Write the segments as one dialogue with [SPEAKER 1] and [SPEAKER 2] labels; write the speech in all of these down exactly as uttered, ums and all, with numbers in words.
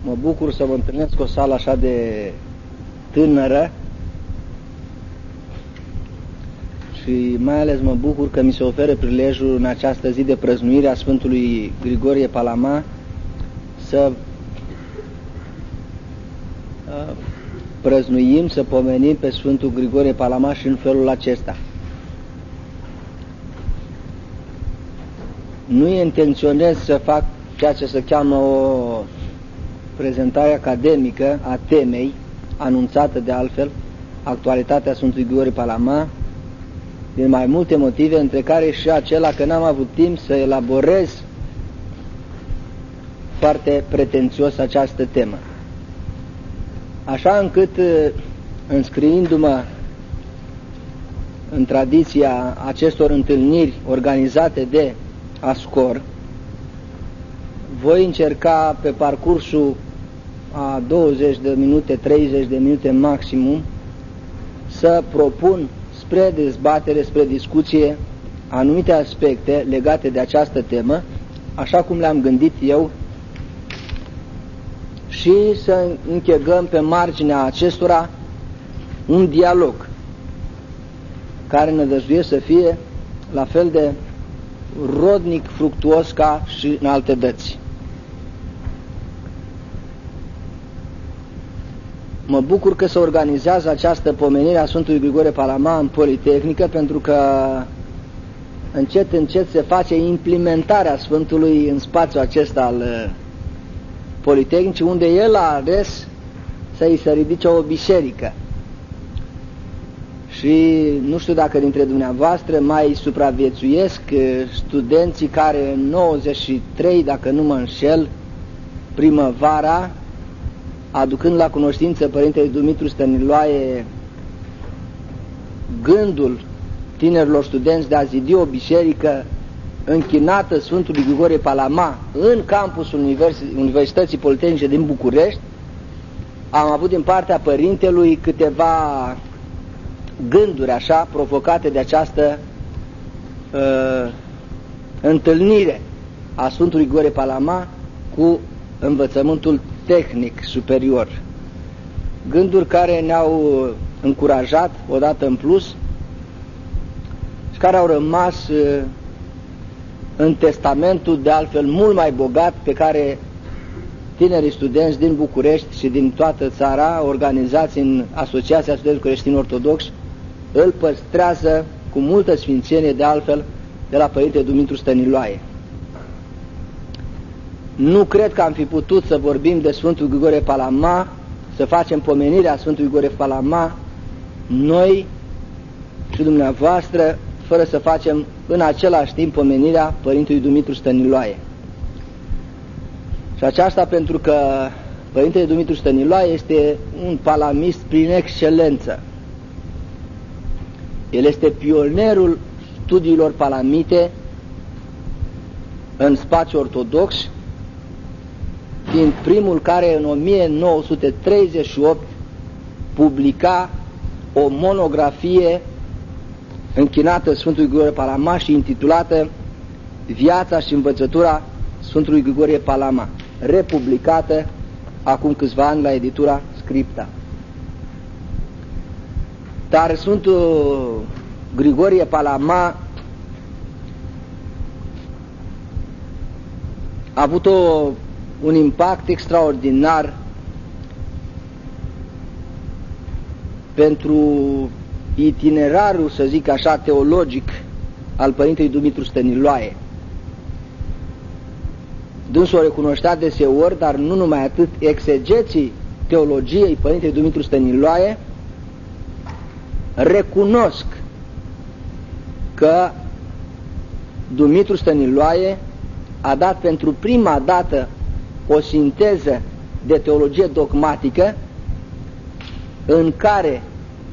[SPEAKER 1] Mă bucur să mă întâlnesc cu o sală așa de tânără și mai ales mă bucur că mi se oferă prilejul în această zi de prăznuire a Sfântului Grigorie Palama să prăznuim, să pomenim pe Sfântul Grigorie Palama și în felul acesta. Nu intenționez să fac ceea ce se cheamă o prezentare academică a temei, anunțată de altfel, actualitatea Sfântului Grigorie Palama, din mai multe motive, între care și acela că n-am avut timp să elaborez foarte pretențios această temă. Așa încât, înscriindu-mă în tradiția acestor întâlniri organizate de ASCOR, voi încerca pe parcursul a douăzeci de minute, treizeci de minute maximum, să propun spre dezbatere, spre discuție, anumite aspecte legate de această temă, așa cum le-am gândit eu, și să închegăm pe marginea acestora un dialog care ne dăjduie să fie la fel de rodnic, fructuos ca și în alte dăți. Mă bucur că se organizează această pomenire a Sfântului Grigorie Palama în Politehnică, pentru că încet, încet se face implementarea Sfântului în spațiul acesta al Politehnicii, unde el a ales să îi se ridice o biserică. Și nu știu dacă dintre dumneavoastră mai supraviețuiesc studenții care în nouăzeci și trei, dacă nu mă înșel, primăvara, aducând la cunoștință Părintele Dumitru Stăniloae gândul tinerilor studenți de a zidi o biserică închinată Sfântului Grigorie Palama în campusul Univers- Universității Politehnice din București, am avut din partea părintelui câteva gânduri așa provocate de această uh, întâlnire a Sfântului Grigorie Palama cu învățământul tehnic superior. Gânduri care ne-au încurajat odată în plus și care au rămas uh, în testamentul de altfel mult mai bogat pe care tinerii studenți din București și din toată țara, organizați în Asociația Studenților Creștini Ortodoxi, îl păstrează cu multă sfințenie de altfel de la Părintele Dumitru Stăniloae. Nu cred că am fi putut să vorbim de Sfântul Grigorie Palama, să facem pomenirea Sfântului Grigorie Palama, noi și dumneavoastră, fără să facem în același timp pomenirea Părintelui Dumitru Stăniloae. Și aceasta pentru că Părintele Dumitru Stăniloae este un palamist prin excelență. El este pionerul studiilor palamite în spațiu ortodox, fiind primul care în o mie nouă sute treizeci și opt publica o monografie închinată Sfântului Grigorie Palama și intitulată Viața și învățătura Sfântului Grigorie Palama, republicată acum câțiva ani la editura Scripta. Dar Sfântul Grigorie Palama a avut o, un impact extraordinar pentru itinerarul, să zic așa, teologic al Părintelui Dumitru Stăniloae. Dânsul o recunoștea deseori, dar nu numai atât, exegeții teologiei Părintelui Dumitru Stăniloae recunosc că Dumitru Stăniloae a dat pentru prima dată o sinteză de teologie dogmatică în care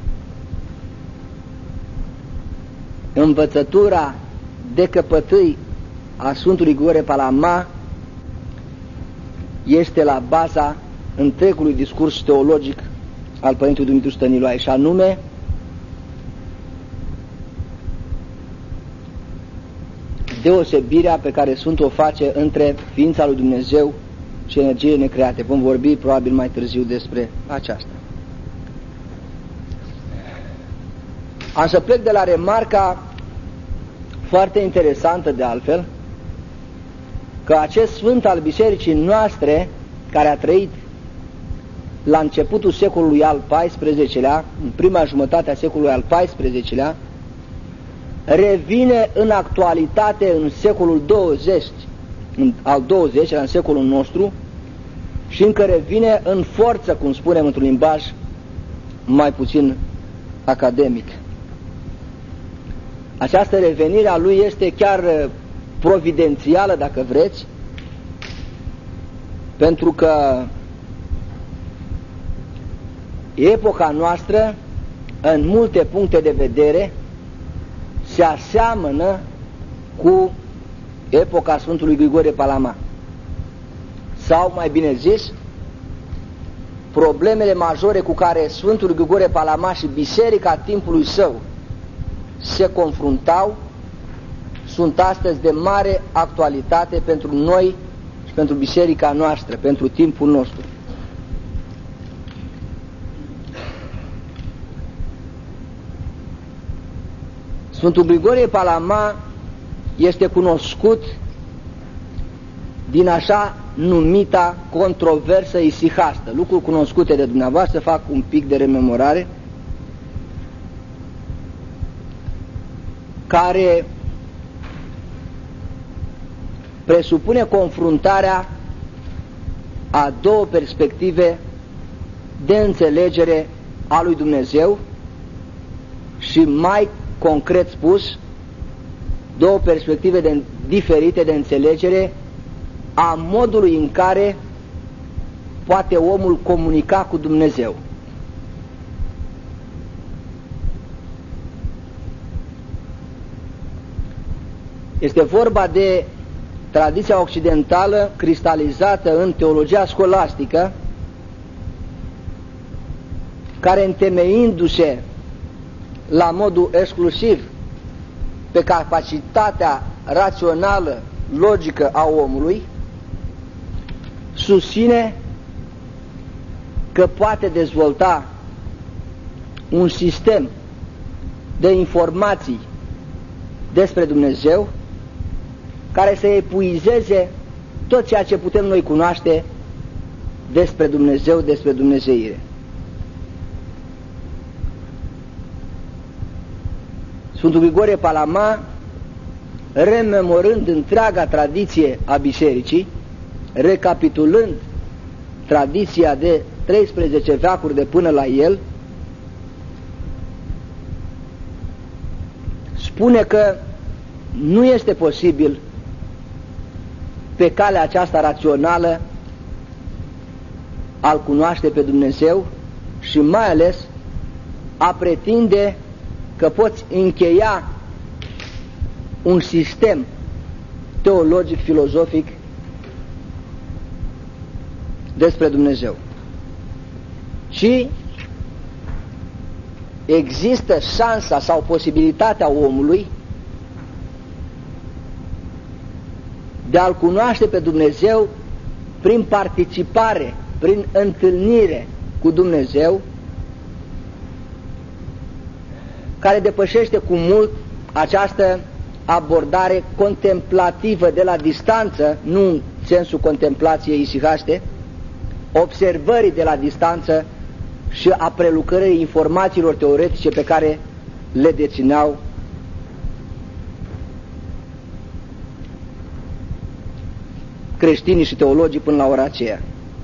[SPEAKER 1] învățătura de căpătâi a Sfântului Grigorie Palama este la baza întregului discurs teologic al Părintelui Dumitru Stăniloae, și anume deosebirea pe care Sfântul o face între ființa lui Dumnezeu și energie necreate. Vom vorbi probabil mai târziu despre aceasta. Am să plec de la remarca foarte interesantă de altfel, că acest sfânt al bisericii noastre, care a trăit la începutul secolului al paisprezecelea, în prima jumătate a secolului al paisprezecelea, revine în actualitate în secolul douăzeci, în al douăzecilea, în secolul nostru, și încă revine în forță, cum spunem într-un limbaj mai puțin academic. Această revenire a lui este chiar providențială, dacă vreți, pentru că epoca noastră, în multe puncte de vedere, se aseamănă cu epoca Sfântului Grigore Palama. Sau, mai bine zis, problemele majore cu care Sfântul Grigore Palama și biserica timpului său se confruntau sunt astăzi de mare actualitate pentru noi și pentru biserica noastră, pentru timpul nostru. Sfântul Grigore Palama este cunoscut din așa numita controversă isihastă. Lucruri cunoscute de dumneavoastră, fac un pic de rememorare, care presupune confruntarea a două perspective de înțelegere a lui Dumnezeu și, mai concret spus, două perspective de, diferite de înțelegere a modului în care poate omul comunica cu Dumnezeu. Este vorba de tradiția occidentală cristalizată în teologia scolastică, care, întemeindu-se la modul exclusiv pe capacitatea rațională, logică a omului, susține că poate dezvolta un sistem de informații despre Dumnezeu care să epuizeze tot ceea ce putem noi cunoaște despre Dumnezeu, despre dumnezeire. Sfântul Grigore Palama, rememorând întreaga tradiție a bisericii, recapitulând tradiția de treisprezece veacuri de până la el, spune că nu este posibil pe calea aceasta rațională a-L cunoaște pe Dumnezeu și mai ales a pretinde că poți încheia un sistem teologic, filozofic despre Dumnezeu. Ci există șansa sau posibilitatea omului de a-L cunoaște pe Dumnezeu prin participare, prin întâlnire cu Dumnezeu, care depășește cu mult această abordare contemplativă de la distanță, nu în sensul contemplației isihaște, observării de la distanță și a prelucrării informațiilor teoretice pe care le dețineau creștinii și teologii până la ora aceea.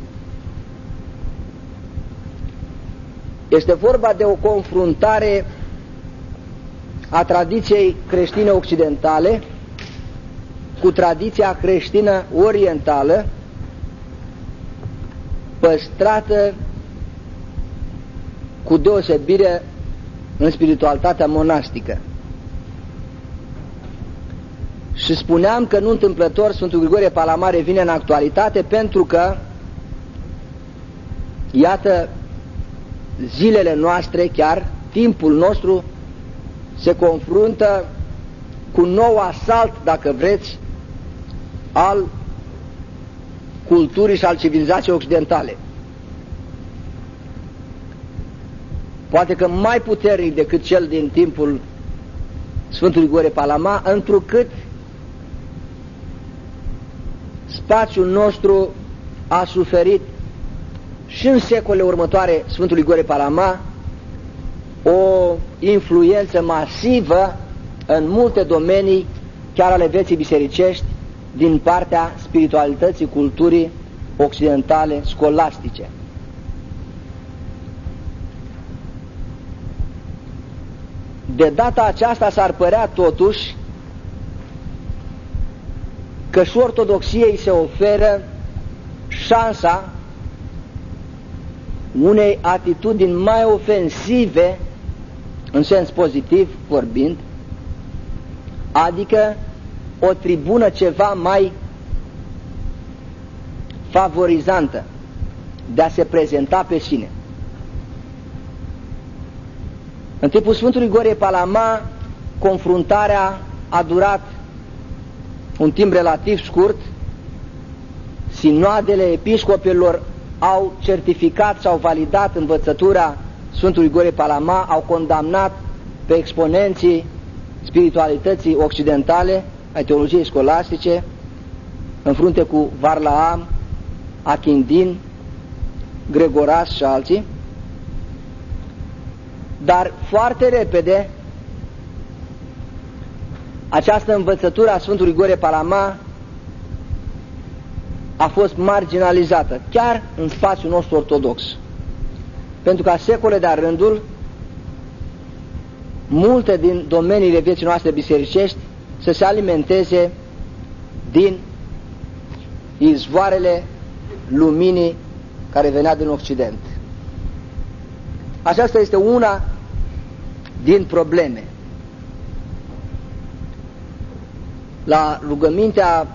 [SPEAKER 1] Este vorba de o confruntare a tradiției creștine occidentale cu tradiția creștină orientală, păstrată cu deosebire în spiritualitatea monastică. Și spuneam că nu întâmplător Sfântul Grigore Palama revine în actualitate, pentru că, iată, zilele noastre, chiar timpul nostru, se confruntă cu un nou asalt, dacă vreți, al culturii și al civilizației occidentale. Poate că mai puternic decât cel din timpul Sfântului Grigore Palama, întrucât spațiul nostru a suferit și în secolele următoare Sfântului Grigore Palama o influență masivă în multe domenii, chiar ale vieții bisericești, din partea spiritualității culturii occidentale scolastice. De data aceasta s-ar părea totuși că și ortodoxiei se oferă șansa unei atitudini mai ofensive, în sens pozitiv vorbind, adică o tribună ceva mai favorizantă de a se prezenta pe sine. În timpul Sfântului Grigore Palama, confruntarea a durat un timp relativ scurt. Sinoadele episcopilor au certificat sau validat învățătura Sfântului Grigore Palama, au condamnat pe exponenții spiritualității occidentale, ai teologiei scolastice, în frunte cu Varlaam, Achindin, Gregoras și alții. Dar foarte repede această învățătură a Sfântului Grigore Palama a fost marginalizată, chiar în spațiul nostru ortodox. Pentru că a secole de-a rândul, multe din domeniile vieții noastre bisericești să se alimenteze din izvoarele luminii care venea din Occident. Aceasta este una din probleme. La rugămintea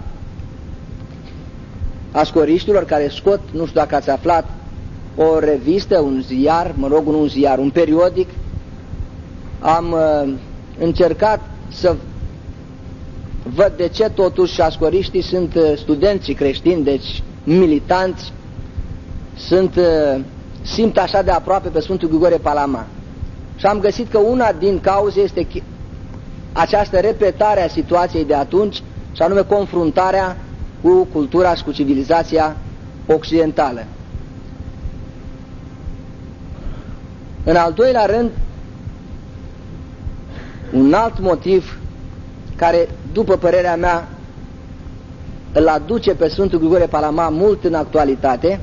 [SPEAKER 1] ascoriștilor care scot, nu știu dacă ați aflat, o revistă, un ziar, mă rog, un ziar, un periodic, am uh, încercat să văd de ce totuși ascoriștii sunt uh, studenții creștini, deci militanți, sunt, uh, simt așa de aproape pe Sfântul Grigore Palama. Și am găsit că una din cauze este această repetare a situației de atunci, și anume confruntarea cu cultura și cu civilizația occidentală. În al doilea rând, un alt motiv care, după părerea mea, îl aduce pe Sfântul Grigore Palama mult în actualitate,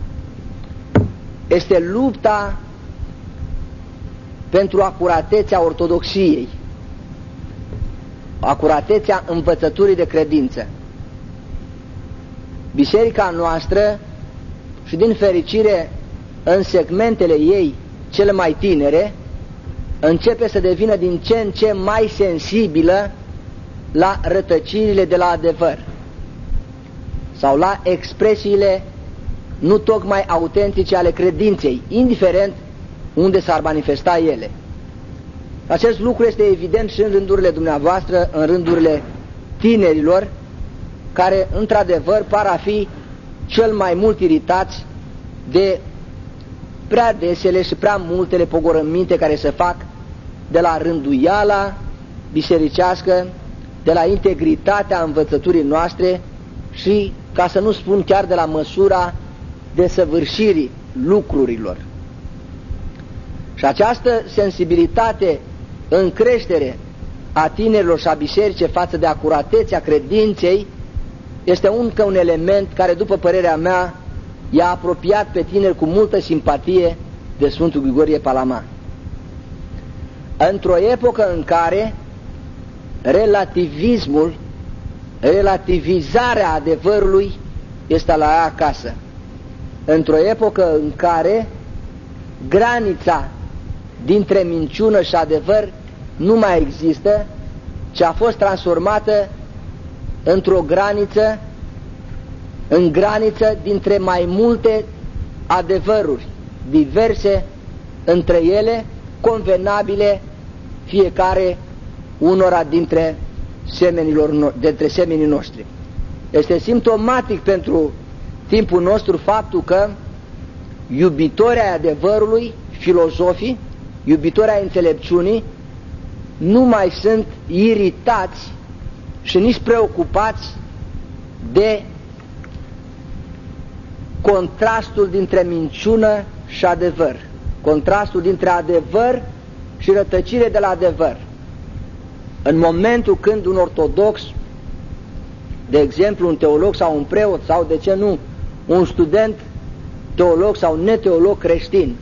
[SPEAKER 1] este lupta pentru acuratețea ortodoxiei, acuratețea învățăturii de credință. Biserica noastră, și din fericire în segmentele ei cele mai tinere, începe să devină din ce în ce mai sensibilă la rătăcirile de la adevăr sau la expresiile nu tocmai autentice ale credinței, indiferent unde s-ar manifesta ele. Acest lucru este evident și în rândurile dumneavoastră, în rândurile tinerilor, care într-adevăr par a fi cel mai mult iritați de prea desele și prea multele pogorăminte care se fac de la rânduiala bisericească, de la integritatea învățăturii noastre și, ca să nu spun chiar, de la măsura desăvârșirii lucrurilor. Și această sensibilitate în creștere a tinerilor și a bisericii față de acuratețea credinței este încă un element care, după părerea mea, i-a apropiat pe tineri cu multă simpatie de Sfântul Grigore Palama. Într-o epocă în care relativismul, relativizarea adevărului este la ea acasă, într-o epocă în care granița dintre minciună și adevăr nu mai există, ci a fost transformată într-o graniță, în graniță dintre mai multe adevăruri diverse între ele, convenabile fiecare unora dintre semenilor, dintre semenii noștri. Este simptomatic pentru timpul nostru faptul că iubitorii ai adevărului, filozofii, iubitorii ai înțelepciunii, nu mai sunt iritați și nici preocupați de contrastul dintre minciună și adevăr, contrastul dintre adevăr și rătăcire de la adevăr. În momentul când un ortodox, de exemplu un teolog sau un preot sau, de ce nu, un student teolog sau neteolog creștin,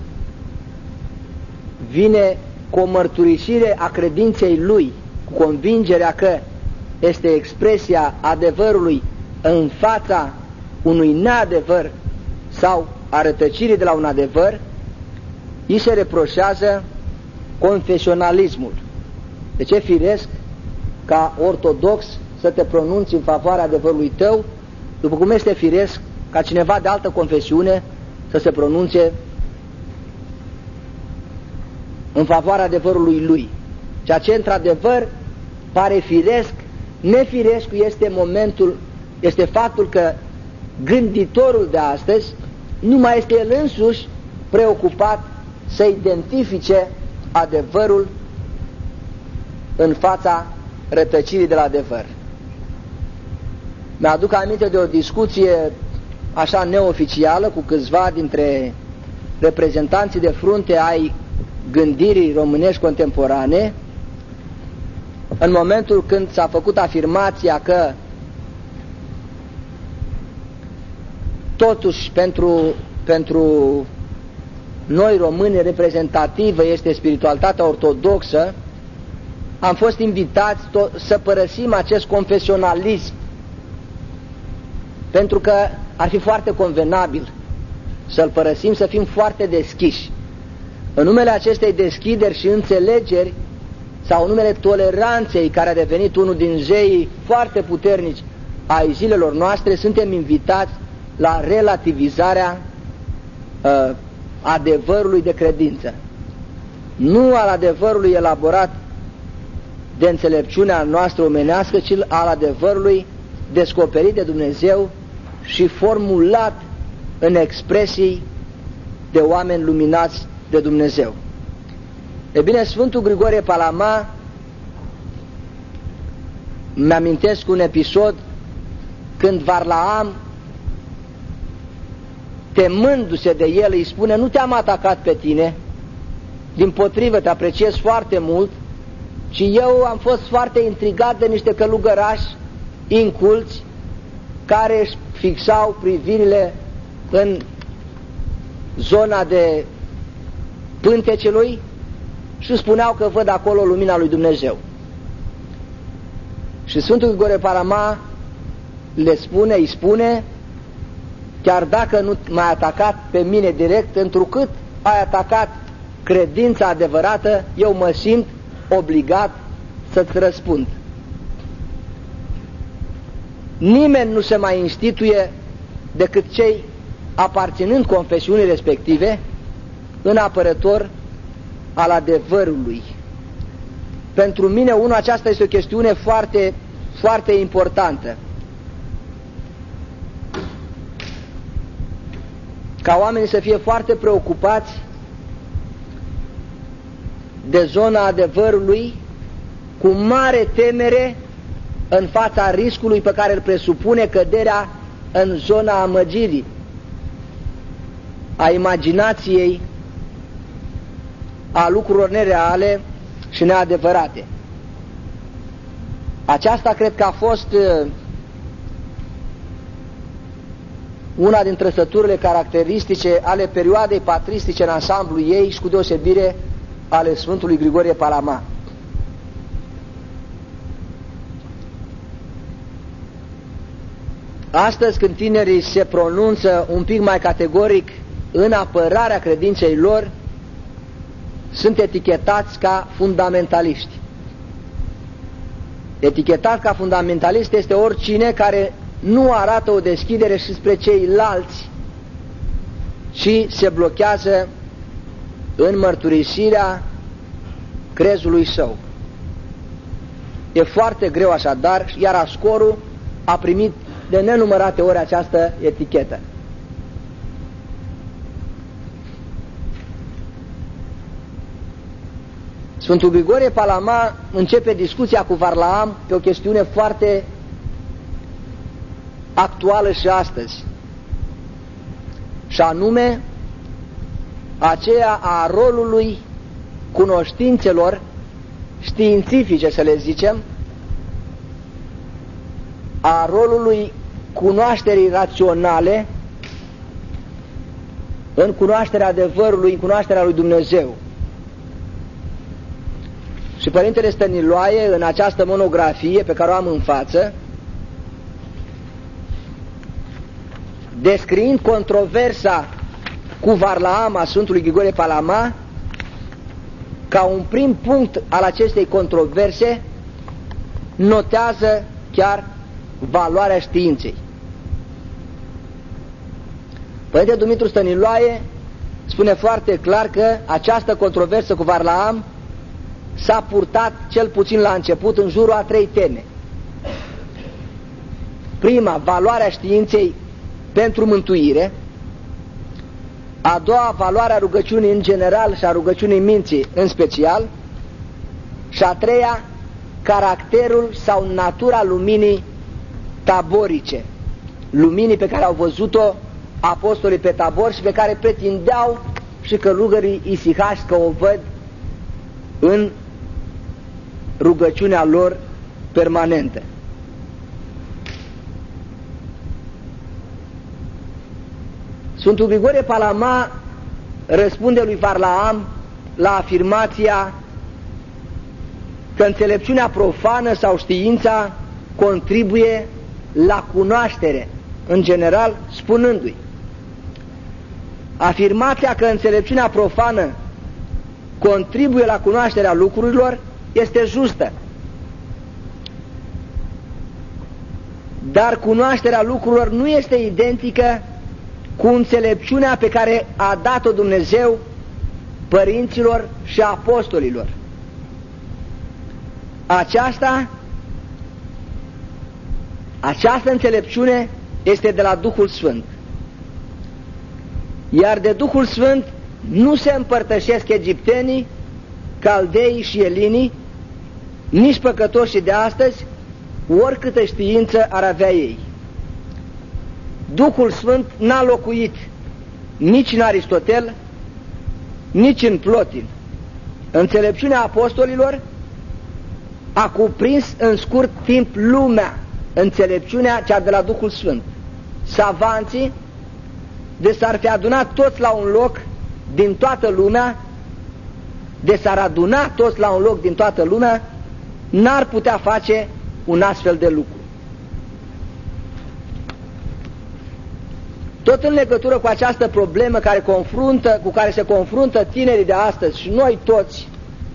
[SPEAKER 1] vine cu o mărturisire a credinței lui, cu convingerea că este expresia adevărului în fața unui neadevăr sau a rătăcirii de la un adevăr, îi se reproșează confesionalismul. De ce firesc ca ortodox să te pronunți în favoarea adevărului tău, după cum este firesc ca cineva de altă confesiune să se pronunțe în favoarea adevărului lui. Ceea ce într-adevăr pare firesc, nefiresc este momentul, este faptul că gânditorul de astăzi nu mai este el însuși preocupat să identifice adevărul în fața rătăcirii de la adevăr. Mi-aduc aminte de o discuție așa neoficială cu câțiva dintre reprezentanții de frunte ai gândirii românești contemporane, în momentul când s-a făcut afirmația că totuși pentru, pentru noi români reprezentativă este spiritualitatea ortodoxă, am fost invitați să părăsim acest confesionalism, pentru că ar fi foarte convenabil să-l părăsim, să fim foarte deschiși. În numele acestei deschideri și înțelegeri, sau în numele toleranței, care a devenit unul din zeii foarte puternici ai zilelor noastre, suntem invitați la relativizarea uh, adevărului de credință. Nu al adevărului elaborat de înțelepciunea noastră omenească, ci al adevărului descoperit de Dumnezeu și formulat în expresii de oameni luminați de Dumnezeu. E bine, Sfântul Grigorie Palama, mi-amintesc un episod când Varlaam, temându-se de el, îi spune: nu te-am atacat pe tine, dimpotrivă te apreciez foarte mult, ci eu am fost foarte intrigat de niște călugărași inculți care își fixau privirile în zona de pântecelui și spuneau că văd acolo lumina lui Dumnezeu. Și Sfântul Grigorie Palama le spune, îi spune: chiar dacă nu m-ai atacat pe mine direct, întrucât ai atacat credința adevărată, eu mă simt obligat să-ți răspund. Nimeni nu se mai instituie decât cei aparținând confesiunii respective în apărător al adevărului. Pentru mine, unul, aceasta este o chestiune foarte, foarte importantă. Ca oamenii să fie foarte preocupați de zona adevărului, cu mare temere în fața riscului pe care îl presupune căderea în zona amăgirii, a imaginației, a lucrurilor nereale și neadevărate. Aceasta cred că a fost una din trăsăturile caracteristice ale perioadei patristice în ansamblu ei și cu deosebire ale Sfântului Grigorie Palama. Astăzi, când tinerii se pronunță un pic mai categoric în apărarea credinței lor, sunt etichetați ca fundamentaliști. Etichetat ca fundamentalist este oricine care nu arată o deschidere și spre ceilalți, ci se blochează în mărturisirea crezului său. E foarte greu așadar, iar Ascorul a primit de nenumărate ori această etichetă. Sfântul Grigore Palama începe discuția cu Varlaam pe o chestiune foarte actuală și astăzi, și anume aceea a rolului cunoștințelor științifice, să le zicem, a rolului cunoașterii raționale în cunoașterea adevărului, în cunoașterea lui Dumnezeu. Și Părintele Stăniloae, în această monografie pe care o am în față, descriind controversa cu Varlaam a Sfântului Grigore Palama, ca un prim punct al acestei controverse, notează chiar valoarea științei. Părintele Dumitru Stăniloae spune foarte clar că această controversă cu Varlaam s-a purtat, cel puțin la început, în jurul a trei teme. Prima, valoarea științei pentru mântuire; a doua, valoarea rugăciunii în general și a rugăciunii minții în special; și a treia, caracterul sau natura luminii taborice, luminii pe care au văzut-o apostolii pe Tabor și pe care pretindeau și călugării isihași că o văd în rugăciunea lor permanentă. Sfântul Grigore Palama răspunde lui Varlaam la afirmația că înțelepciunea profană sau știința contribuie la cunoaștere în general, spunându-i: afirmația că înțelepciunea profană contribuie la cunoașterea lucrurilor este justă, dar cunoașterea lucrurilor nu este identică cu înțelepciunea pe care a dat-o Dumnezeu părinților și apostolilor. Aceasta, această înțelepciune este de la Duhul Sfânt, iar de Duhul Sfânt nu se împărtășesc egiptenii, caldeii și elinii, nici păcătoșii de astăzi, oricâtă știință ar avea ei. Duhul Sfânt n-a locuit nici în Aristotel, nici în Plotin. Înțelepciunea apostolilor a cuprins în scurt timp lumea, înțelepciunea cea de la Duhul Sfânt. Savanții, de s-ar fi adunat toți la un loc din toată lumea, de s-ar aduna toți la un loc din toată lumea, n-ar putea face un astfel de lucru. Tot în legătură cu această problemă care confruntă, cu care se confruntă tinerii de astăzi și noi toți,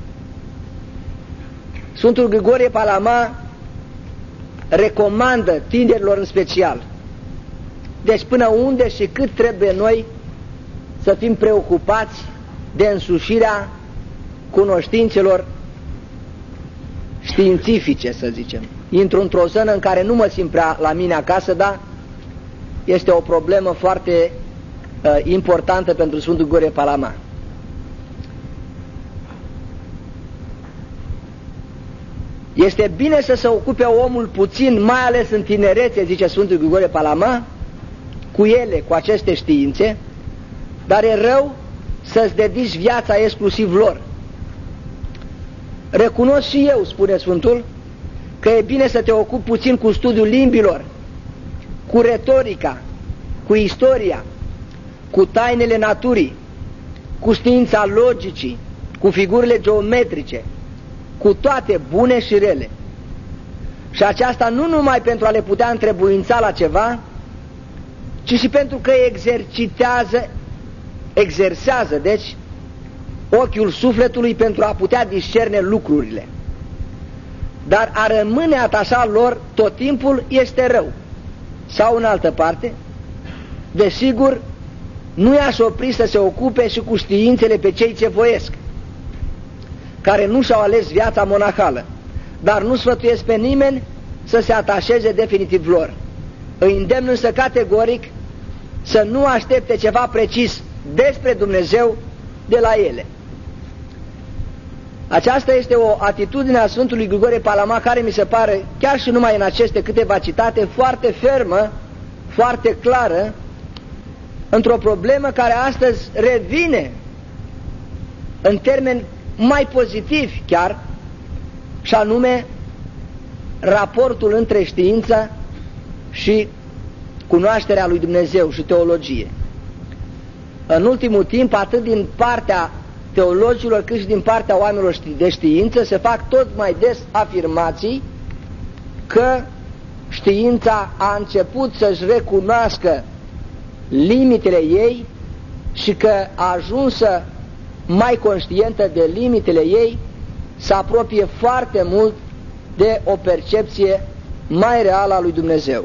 [SPEAKER 1] Sfântul Grigore Palama recomandă tinerilor în special, deci până unde și cât trebuie noi să fim preocupați de însușirea cunoștințelor științifice, să zicem. Intru într-o zonă în care nu mă simt prea la mine acasă, dar este o problemă foarte uh, importantă pentru Sfântul Grigore Palama. Este bine să se ocupe omul puțin, mai ales în tinerețe, zice Sfântul Grigore Palama, cu ele, cu aceste științe, dar e rău să-ți dedici viața exclusiv lor. Recunosc și eu, spune Sfântul, că e bine să te ocupi puțin cu studiul limbilor, cu retorica, cu istoria, cu tainele naturii, cu știința logicii, cu figurile geometrice, cu toate bune și rele. Și aceasta nu numai pentru a le putea întrebuința la ceva, ci și pentru că exercitează, exersează, deci, ochiul sufletului pentru a putea discerne lucrurile. Dar a rămâne atașat lor tot timpul este rău. Sau în altă parte, desigur, nu i-aș opri să se ocupe și cu științele pe cei ce voiesc, care nu și-au ales viața monahală, dar nu sfătuiesc pe nimeni să se atașeze definitiv lor. Îi îndemn însă categoric să nu aștepte ceva precis despre Dumnezeu de la ele. Aceasta este o atitudine a Sfântului Grigore Palama care mi se pare, chiar și numai în aceste câteva citate, foarte fermă, foarte clară, într-o problemă care astăzi revine în termeni mai pozitivi chiar, și anume raportul între știință și cunoașterea lui Dumnezeu și teologie. În ultimul timp, atât din partea teologilor cât și din partea oamenilor de știință se fac tot mai des afirmații că știința a început să-și recunoască limitele ei și că a ajunsă mai conștientă de limitele ei, se apropie foarte mult de o percepție mai reală a lui Dumnezeu.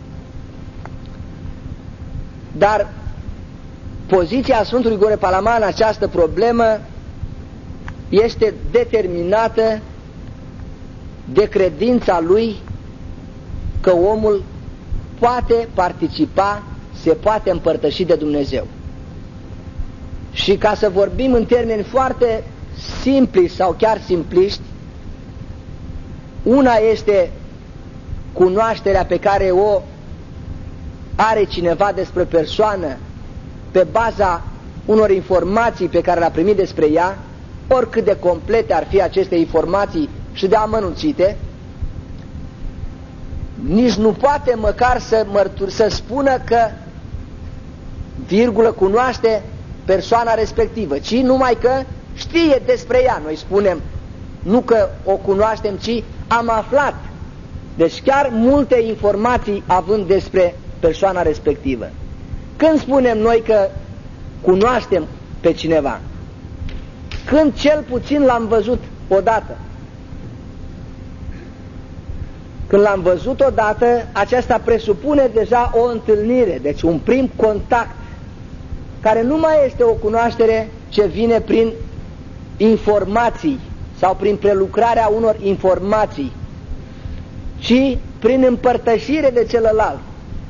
[SPEAKER 1] Dar poziția Sfântului Grigore Palama în această problemă este determinată de credința lui că omul poate participa, se poate împărtăși de Dumnezeu. Și ca să vorbim în termeni foarte simpli sau chiar simpliști, una este cunoașterea pe care o are cineva despre persoană pe baza unor informații pe care le-a primit despre ea, oricât de complete ar fi aceste informații și de amănunțite, nici nu poate măcar să, mărtur, să spună că, virgulă, cunoaște persoana respectivă, ci numai că știe despre ea. Noi spunem, nu că o cunoaștem, ci am aflat. Deci chiar multe informații având despre persoana respectivă. Când spunem noi că cunoaștem pe cineva? Când cel puțin l-am văzut odată. Când l-am văzut odată, aceasta presupune deja o întâlnire, deci un prim contact, care nu mai este o cunoaștere ce vine prin informații sau prin prelucrarea unor informații, ci prin împărtășire de celălalt.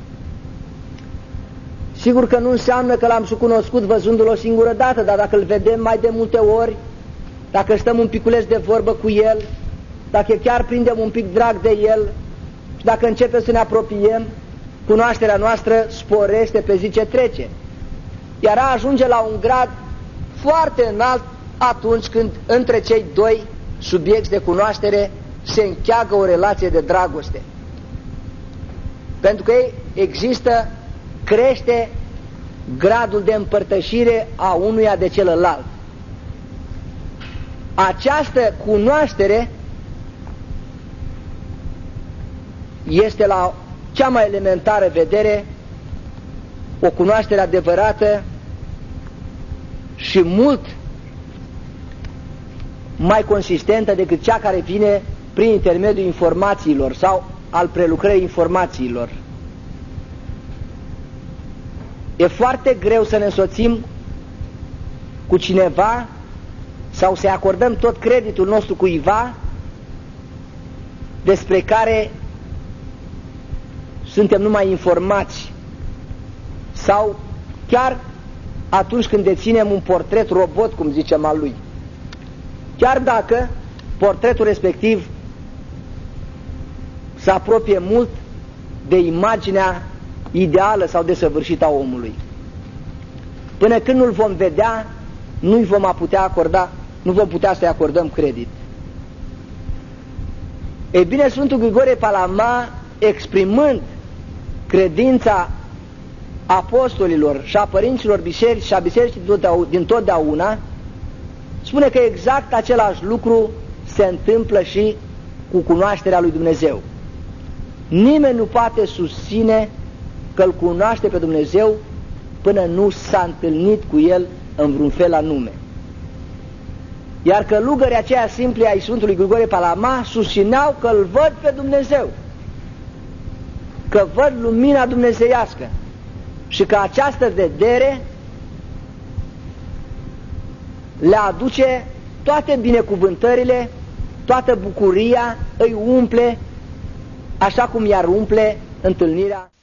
[SPEAKER 1] Sigur că nu înseamnă că l-am și cunoscut văzându-l o singură dată, dar dacă îl vedem mai de multe ori, dacă stăm un piculeț de vorbă cu el, dacă chiar prindem un pic drag de el și dacă începem să ne apropiem, cunoașterea noastră sporește pe zi ce trece. Iar a ajunge la un grad foarte înalt atunci când între cei doi subiecti de cunoaștere se încheagă o relație de dragoste. Pentru că există, crește gradul de împărtășire a unuia de celălalt. Această cunoaștere este la cea mai elementară vedere o cunoaștere adevărată și mult mai consistentă decât cea care vine prin intermediul informațiilor sau al prelucrării informațiilor. E foarte greu să ne însoțim cu cineva sau să-i acordăm tot creditul nostru cuiva despre care suntem numai informați, sau chiar atunci când deținem un portret robot, cum zicem, al lui. Chiar dacă portretul respectiv se apropie mult de imaginea ideală sau desăvârșită a omului. Până când nu-l vom vedea, nu-i vom putea acorda, nu vom putea să-i acordăm credit. Ei bine, Sfântul Grigore Palama, exprimând credința apostolilor și a părinților biserici și a bisericii din totdeauna, spune că exact același lucru se întâmplă și cu cunoașterea lui Dumnezeu. Nimeni nu poate susține că îl cunoaște pe Dumnezeu până nu s-a întâlnit cu el în vreun fel anume. Iar călugării aceia simpli ai Sfântului Grigore Palama susțineau că îl văd pe Dumnezeu, că văd lumina dumnezeiască și că această vedere le aduce toate binecuvântările, toată bucuria, îi umple, așa cum i-ar umple întâlnirea